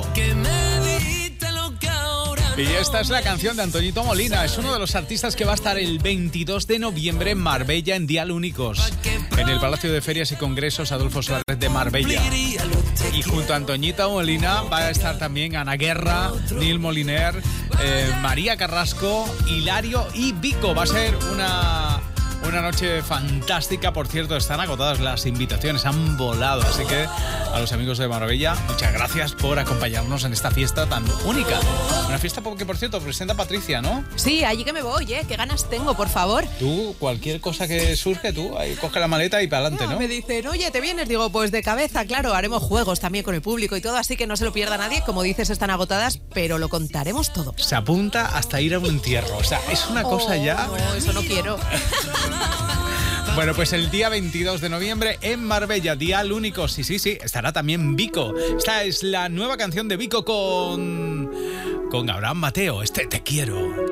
Y esta es la canción de Antoñito Molina. Es uno de los artistas que va a estar el 22 de noviembre en Marbella en Dial Únicos, en el Palacio de Ferias y Congresos Adolfo Suárez de Marbella. Y junto a Antoñito Molina va a estar también Ana Guerra, Neil Moliner, María Carrasco, Hilario y Vico. Va a ser una noche fantástica. Por cierto, están agotadas las invitaciones, han volado. Así que a los amigos de Marbella, muchas gracias por acompañarnos en esta fiesta tan única. Una fiesta que, por cierto, presenta Patricia, ¿no? Sí, allí que me voy, qué ganas tengo, por favor. Tú, cualquier cosa que surge, tú ahí coge la maleta y para adelante, ¿no? Me dicen, oye, ¿te vienes? Digo, pues de cabeza, claro, haremos juegos también con el público y todo, así que no se lo pierda nadie. Como dices, están agotadas, pero lo contaremos todo. Se apunta hasta ir a un entierro. O sea, es una cosa ya... No, eso no quiero. Bueno, pues el día 22 de noviembre en Marbella, Dial Único. Sí, estará también Vico. Esta es la nueva canción de Vico con Abraham Mateo. Te quiero.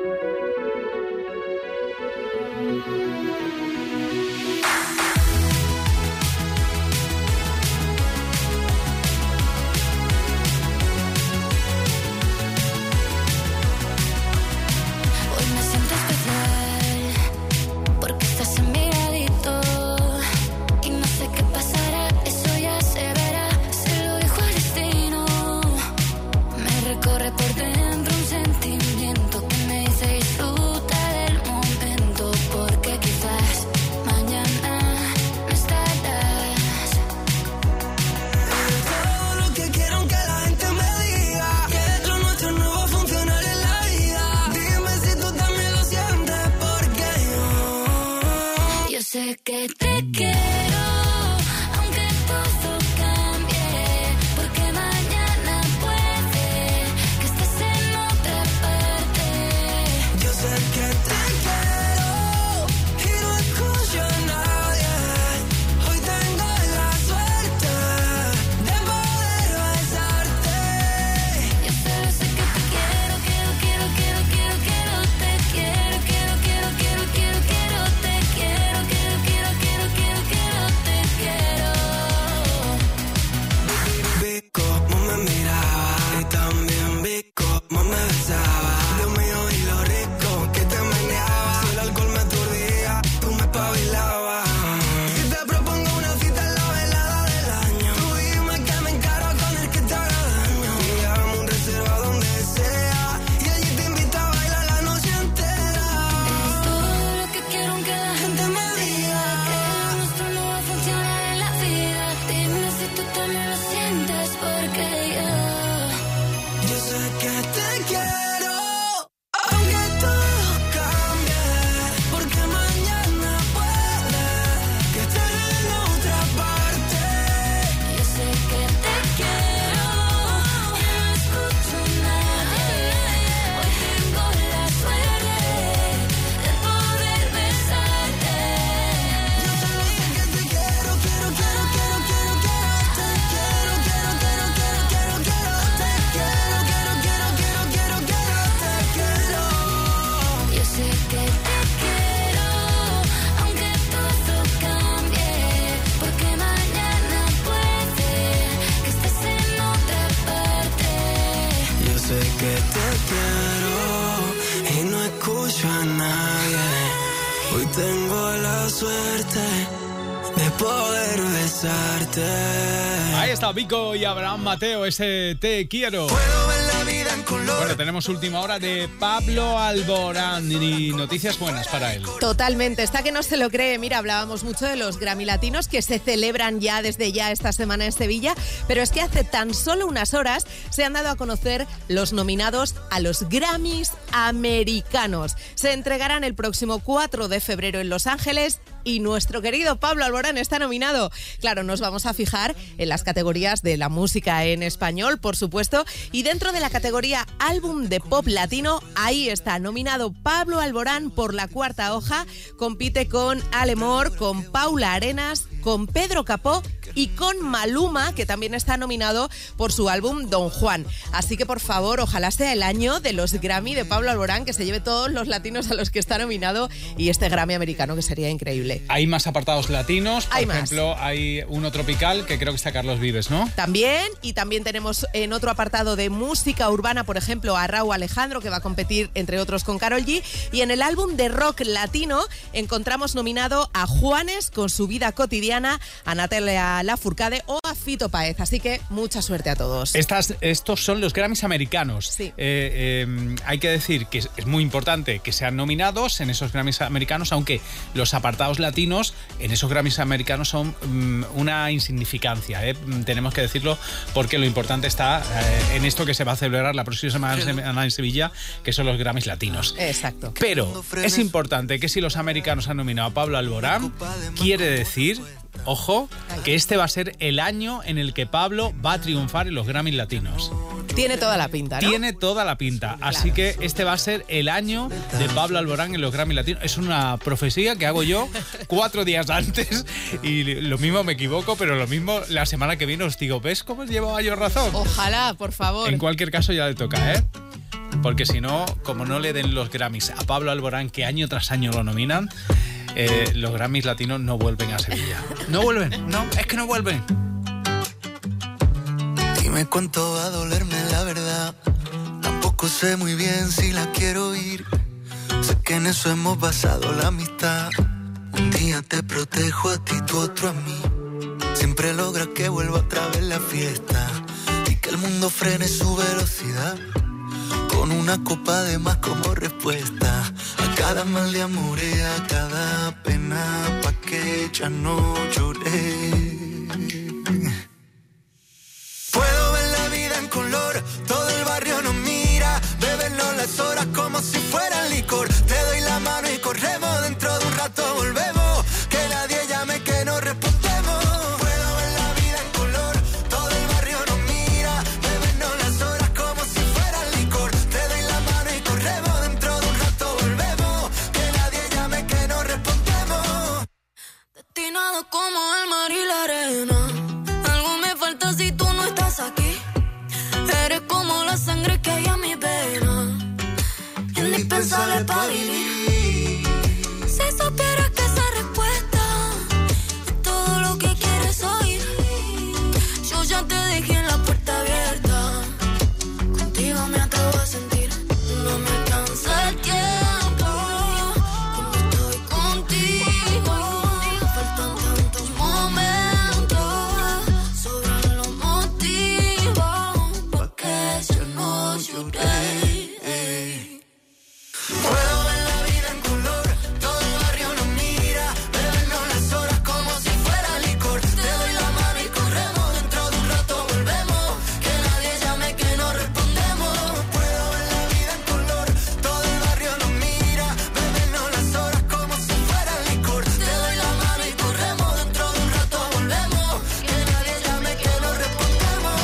Corre por dentro un sentimiento que me suerte de poder besarte. Ahí está Vico y Abraham Mateo, ese Te Quiero. Puedo ver la vida en color. Bueno, tenemos última hora de Pablo Alborán y noticias buenas para él. Totalmente, está que no se lo cree. Mira, hablábamos mucho de los Grammy Latinos que se celebran ya desde ya esta semana en Sevilla, pero es que hace tan solo unas horas se han dado a conocer los nominados a los Grammys americanos. Se entregarán el próximo 4 de febrero en Los Ángeles y nuestro querido Pablo Alborán está nominado. Claro, nos vamos a fijar en las categorías de la música en español, por supuesto, y dentro de la categoría álbum de pop latino, ahí está nominado Pablo Alborán por La Cuarta Hoja, compite con Alemor, con Paula Arenas, con Pedro Capó y con Maluma, que también está nominado por su álbum Don Juan. Así que, por favor, ojalá sea el año de los Grammy de Pablo Alborán, que se lleve todos los latinos a los que está nominado y este Grammy americano, que sería increíble. Hay más apartados latinos, por ejemplo, hay uno tropical, que creo que está Carlos Vives, ¿no? También, y también tenemos en otro apartado de música urbana, por ejemplo, a Rauw Alejandro, que va a competir, entre otros, con Karol G. Y en el álbum de rock latino encontramos nominado a Juanes con Su Vida Cotidiana, a Natalia Lafourcade o a Fito Páez. Así que mucha suerte a todos. Estos son los Grammys americanos. Sí. Hay que decir que es muy importante que sean nominados en esos Grammys americanos, aunque los apartados latinos en esos Grammys americanos son una insignificancia. Tenemos que decirlo porque lo importante está en esto que se va a celebrar la próxima semana en Sevilla, que son los Grammys latinos. Exacto. Pero es importante que si los americanos han nominado a Pablo Alborán, quiere decir, ojo, que este va a ser el año en el que Pablo va a triunfar en los Grammys latinos. Tiene toda la pinta, ¿no? Tiene toda la pinta. Claro. Así que este va a ser el año de Pablo Alborán en los Grammys latinos. Es una profecía que hago yo 4 días antes y lo mismo me equivoco, pero lo mismo la semana que viene os digo, ¿ves cómo llevaba yo razón? Ojalá, por favor. En cualquier caso ya le toca, ¿eh? Porque si no, como no le den los Grammys a Pablo Alborán, que año tras año lo nominan, los Grammys latinos no vuelven a Sevilla. No vuelven, no, es que no vuelven. Dime cuánto va a dolerme la verdad. Tampoco sé muy bien si la quiero oír. Sé que en eso hemos basado la amistad. Un día te protejo a ti, tú otro a mí. Siempre logras que vuelva otra vez la fiesta y que el mundo frene su velocidad. Con una copa de más como respuesta a cada mal de amor y a cada pena, pa' que ya no lloré. Puedo ver la vida en color, todo el barrio nos mira, bebernos las horas como si fueran licor. Te doy la mano y corremos, dentro de un rato volvemos, que nadie llame, que no respondemos. Puedo ver la vida en color, todo el barrio nos mira, bebernos las horas como si fueran licor. Te doy la mano y corremos, dentro de un rato volvemos, que nadie llame, que no respondemos. Destinado como el mar y la arena, algo me falta si tú no estás aquí. Eres como la sangre que hay en mi vena, indispensable para vivir. Si supieras que esa respuesta es todo lo que quieres oír, yo ya te dejé en la puerta abierta. Contigo me atrevo a sentir, no me alcanza el tiempo. Cuando estoy contigo, faltan tantos momentos, sobran los motivos pa' que yo no lloré. Puedo ver la vida en color, todo el barrio nos mira, bebernos las horas como si fuera licor. Te doy la mano y corremos, dentro de un rato volvemos, que nadie llame, que no respondemos. Puedo ver la vida en color, todo el barrio nos mira, bebernos las horas como si fuera licor. Te doy la mano y corremos, dentro de un rato volvemos, que nadie llame, que no respondemos.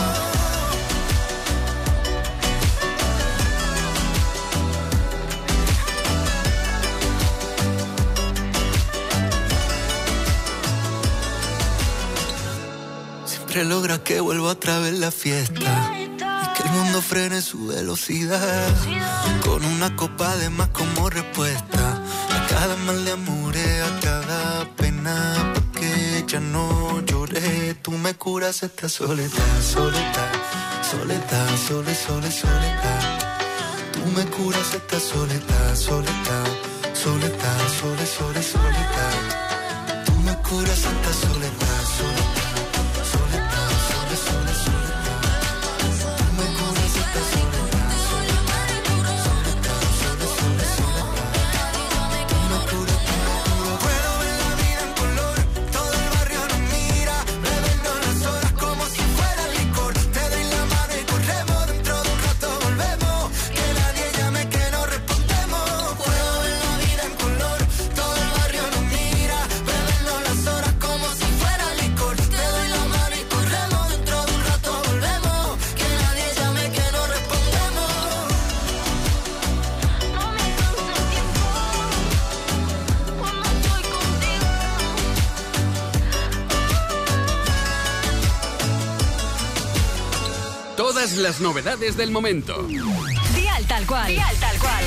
Siempre logra que vuelva otra vez la fiesta y que el mundo frene su velocidad. Con una copa de más como respuesta a cada mal de amor, a cada pena, pa' que ya no lloré. Tú me curas esta soledad, soledad, soledad, soledad. Tú me curas esta soledad, soledad, soledad, soledad. cura esta soledad, soledad, soledad, soledad, soledad. Tú me curas esta soledad, soledad, soledad, soledad, soledad. Tú me curas, tú me curas. Puedo ver la vida en color, todo el barrio nos mira, bebiendo las horas como si fuera licor. Te doy la mano y corremos, dentro de un rato volvemos, que nadie llame que no respondemos. Puedo ver la vida en color, todo el barrio nos mira, bebiendo las horas como si fuera licor. Te doy la mano y corremos, dentro de un rato volvemos, que nadie llame que no respondemos. No me canso el tiempo cuando estoy contigo. Todas las novedades del momento. Dial Tal Cual. Dial Tal Cual.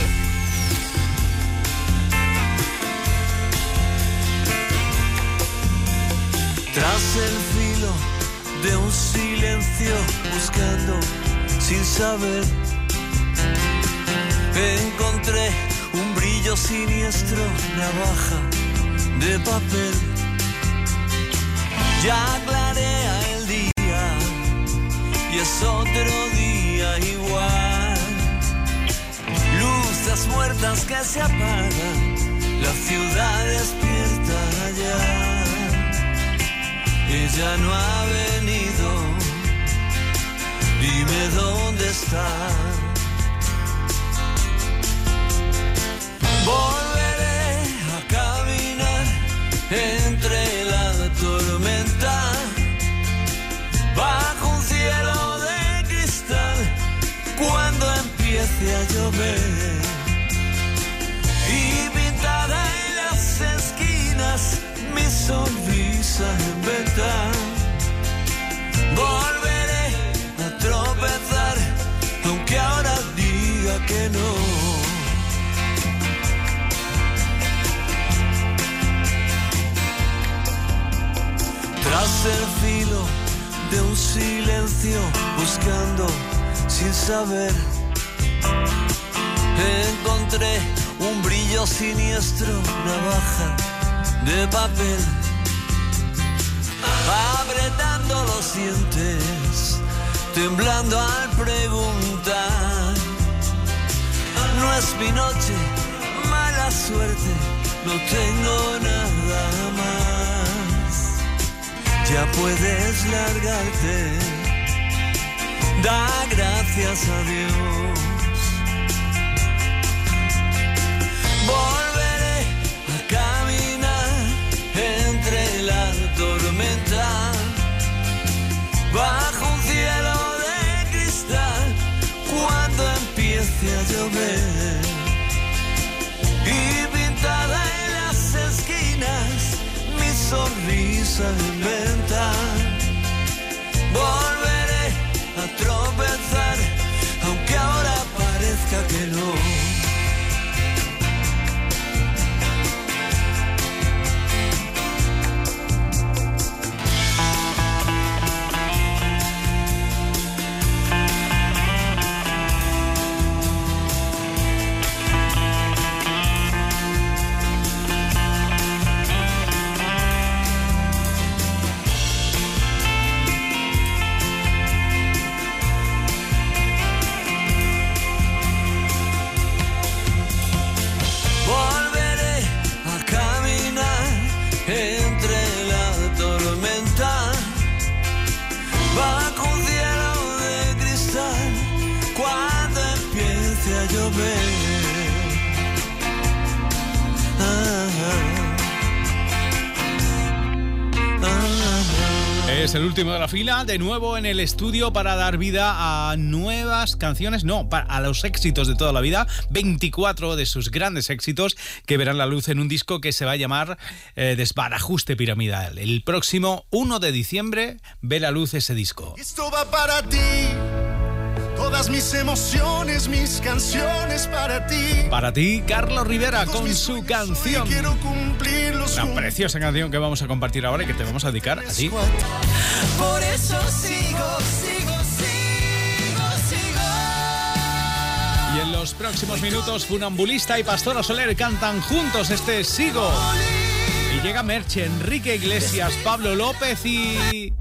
Tras el filo de un silencio, buscando sin saber, encontré un brillo siniestro, navaja de papel. Ya clarea el día y es otro día igual. Luces muertas que se apagan, la ciudad despierta ya. Ella no ha venido, dime dónde está. Volveré a caminar entre la tormenta, bajo un cielo de cristal, cuando empiece a llover. Y pintada en las esquinas, mi sonrisa en venta. Volveré a tropezar, aunque ahora diga que no. Tras el filo de un silencio, buscando sin saber, encontré un brillo siniestro, navaja de papel. Apretando los dientes, temblando al preguntar. No es mi noche, mala suerte, no tengo nada más. Ya puedes largarte, da gracias a Dios. Volveré a caminar entre la tormenta, bajo un cielo de cristal, cuando empiece a llover. Y pintada en las esquinas, mi sonrisa en venta. Volveré a tropezar, aunque ahora parezca que no. Es el último de la fila, de nuevo en el estudio para dar vida a nuevas canciones, no, a los éxitos de toda la vida, 24 de sus grandes éxitos que verán la luz en un disco que se va a llamar Desbarajuste Piramidal. El próximo 1 de diciembre ve la luz ese disco. Esto va para ti, todas mis emociones, mis canciones para ti. Para ti, Carlos Rivera con su canción. Quiero cumplirlos. Una preciosa canción que vamos a compartir ahora y que te vamos a dedicar a ti. Por eso sigo. Y en los próximos minutos, Funambulista y Pastora Soler cantan juntos este Sigo. Y llega Merche, Enrique Iglesias, Pablo López y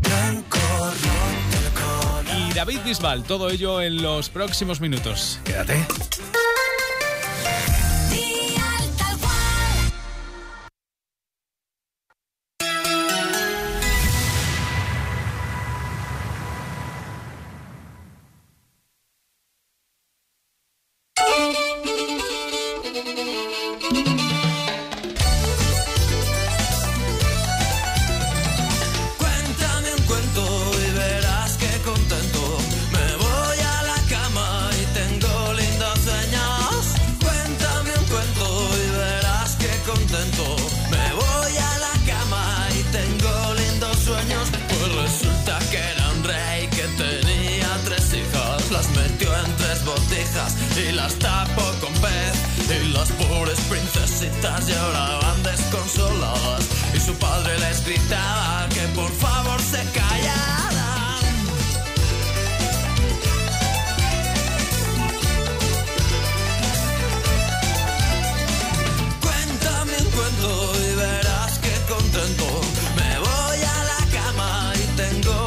David Bisbal. Todo ello en los próximos minutos. Quédate. Y las tapó con pez. Y las pobres princesitas lloraban desconsoladas. Y su padre les gritaba: